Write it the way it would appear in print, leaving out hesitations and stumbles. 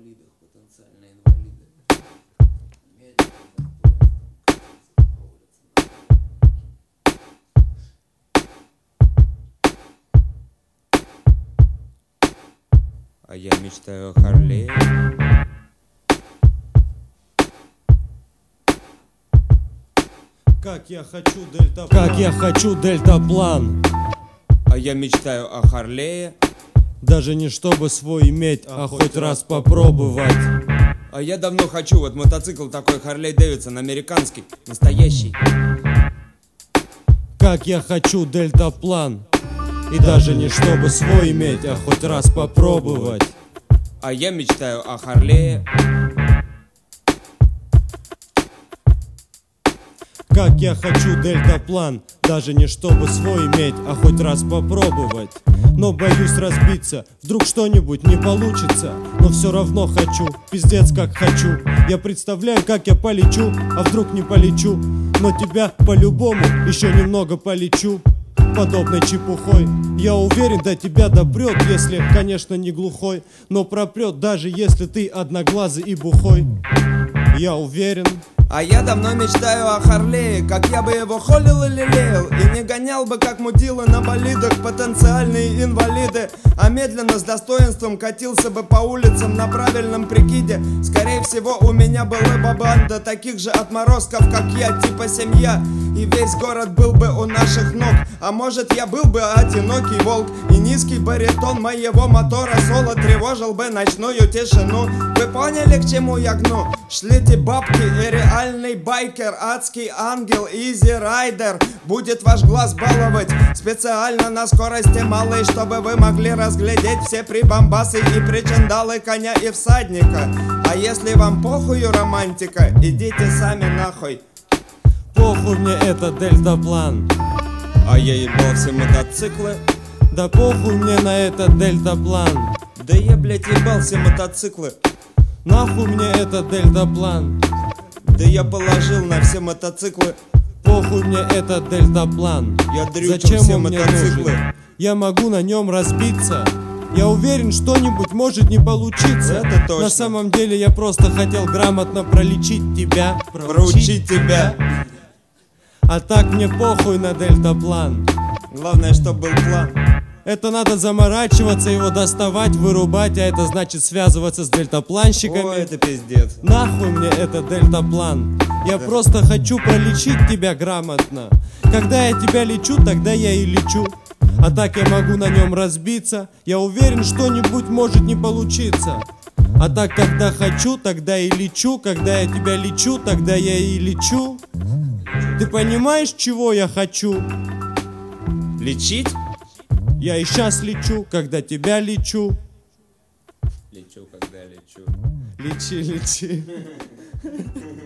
инвалидах, потенциальные инвалиды. Медленно по улицам. А я мечтаю о Харлее. Как я хочу дельтаплан. А я мечтаю о Харлее. Даже не чтобы свой иметь, а хоть раз попробовать. А я давно хочу вот мотоцикл такой Харлей Дэвидсон, американский, настоящий. Как я хочу дельтаплан. И даже не чтобы свой иметь, а хоть раз попробовать. А я мечтаю о Харлее. Как я хочу дельтаплан. Даже не чтобы свой иметь, а хоть раз попробовать. Но боюсь разбиться, вдруг что-нибудь не получится. Но все равно хочу, пиздец как хочу. Я представляю, как я полечу, а вдруг не полечу. Но тебя по-любому еще немного полечу. Подобной чепухой я уверен, до тебя допрет, если, конечно, не глухой. Но пропрет, даже если ты одноглазый и бухой. Я уверен. А я давно мечтаю о Харлее, как я бы его холил и лелеял. И не гонял бы, как мудилы на болидах, потенциальные инвалиды. А медленно с достоинством катился бы по улицам на правильном прикиде. Скорее всего, у меня была бы банда таких же отморозков, как я, типа семья. И весь город был бы у наших ног. А может, я был бы одинокий волк. И низкий баритон моего мотора соло тревожил бы ночную тишину. Вы поняли, к чему я гну? Шлите бабки и реальный байкер, адский ангел, изи райдер будет ваш глаз баловать специально на скорости малой, чтобы вы могли разглядеть все прибамбасы и причиндалы коня и всадника. А если вам похую романтика, идите сами нахуй. Похуй мне этот дельтаплан. А я ебал все мотоциклы. Да похуй мне на этот дельтаплан. Да я, блять, ебал все мотоциклы. Нахуй мне этот дельтаплан. Да я положил на все мотоциклы. Похуй мне этот дельтаплан. Я дрючу Зачем все он мне мотоциклы. нужен? Я могу на нем разбиться. Я уверен, что-нибудь может не получиться. Это точно. На самом деле я просто хотел грамотно пролечить тебя. Проучить тебя. А так мне похуй на дельтаплан. Главное, чтоб был план. Это надо заморачиваться, его доставать, вырубать. А это значит связываться с дельтапланщиками. Ой, это пиздец. Нахуй мне этот дельтаплан. Я просто хочу пролечить тебя грамотно. Когда я тебя лечу, тогда я и лечу. А так я могу на нем разбиться. Я уверен, что-нибудь может не получиться. А так, когда хочу, тогда и лечу. Когда я тебя лечу, тогда я и лечу. Ты понимаешь, чего я хочу? Лечить? Я и сейчас лечу, когда тебя лечу. Лечу, когда лечу. Лечи, лечи.